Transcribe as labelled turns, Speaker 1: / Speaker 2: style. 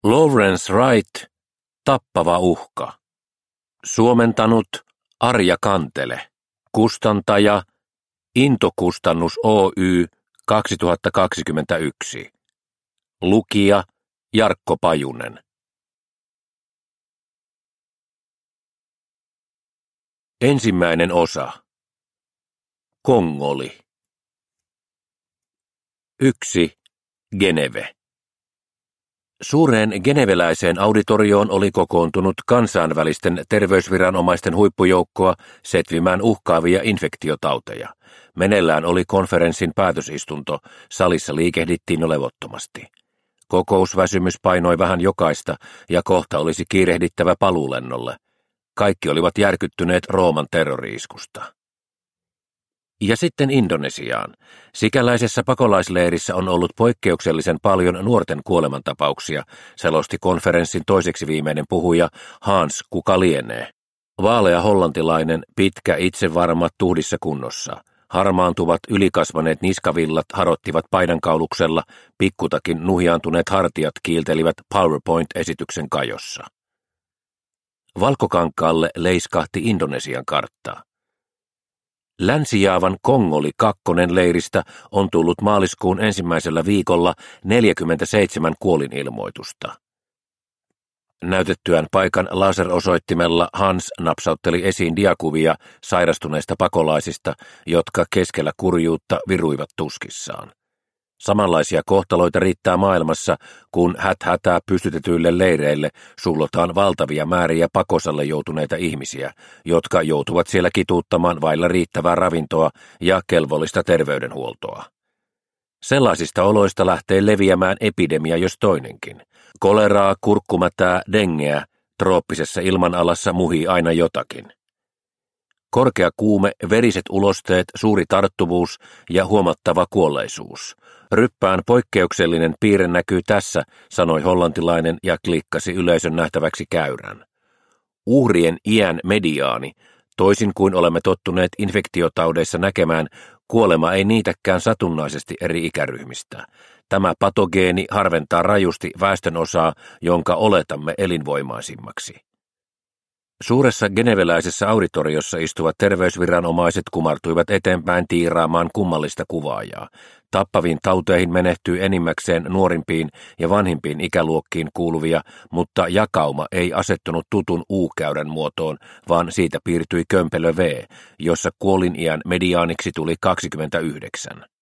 Speaker 1: Lawrence Wright, Tappava uhka. Suomentanut Arja Kantele. Kustantaja Intokustannus Oy 2021. Lukija Jarkko Pajunen. Ensimmäinen osa. Kongoli. 1. Geneve. Suureen geneveläiseen auditorioon oli kokoontunut kansainvälisten terveysviranomaisten huippujoukkoa setvimään uhkaavia infektiotauteja. Meneillään oli konferenssin päätösistunto, salissa liikehdittiin jo levottomasti. Kokousväsymys painoi vähän jokaista ja kohta olisi kiirehdittävä paluulennolle. Kaikki olivat järkyttyneet Rooman terrori-iskusta. Ja sitten Indonesiaan. Sikäläisessä pakolaisleirissä on ollut poikkeuksellisen paljon nuorten kuolemantapauksia, selosti konferenssin toiseksi viimeinen puhuja Hans kuka lienee. Vaalea hollantilainen, pitkä, itsevarma, tuhdissa kunnossa. Harmaantuvat, ylikasvaneet niskavillat harottivat paidankauluksella, pikkutakin nuhjaantuneet hartiat kiiltelivät PowerPoint-esityksen kajossa. Valkokankaalle leiskahti Indonesian karttaa. Länsi-Jaavan Kongoli 2 leiristä on tullut maaliskuun ensimmäisellä viikolla 47 kuolinilmoitusta. Näytettyään paikan laserosoittimella Hans napsautteli esiin diakuvia sairastuneista pakolaisista, jotka keskellä kurjuutta viruivat tuskissaan. Samanlaisia kohtaloita riittää maailmassa, kun häthätää pystytetyille leireille sullotaan valtavia määriä pakosalle joutuneita ihmisiä, jotka joutuvat siellä kituuttamaan vailla riittävää ravintoa ja kelvollista terveydenhuoltoa. Sellaisista oloista lähtee leviämään epidemia jos toinenkin. Koleraa, kurkkumätää, dengeä, trooppisessa ilmanalassa muhii aina jotakin. Korkea kuume, veriset ulosteet, suuri tarttuvuus ja huomattava kuolleisuus. Ryppään poikkeuksellinen piirre näkyy tässä, sanoi hollantilainen ja klikkasi yleisön nähtäväksi käyrän. Uhrien iän mediaani, toisin kuin olemme tottuneet infektiotaudeissa näkemään, kuolema ei niitäkään satunnaisesti eri ikäryhmistä. Tämä patogeeni harventaa rajusti väestönosaa, jonka oletamme elinvoimaisimmaksi. Suuressa geneveläisessä auditoriossa istuvat terveysviranomaiset kumartuivat eteenpäin tiiraamaan kummallista kuvaajaa. Tappaviin tauteihin menehtyy enimmäkseen nuorimpiin ja vanhimpiin ikäluokkiin kuuluvia, mutta jakauma ei asettunut tutun U-käyrän muotoon, vaan siitä piirtyi kömpelö V, jossa kuoliniän mediaaniksi tuli 29.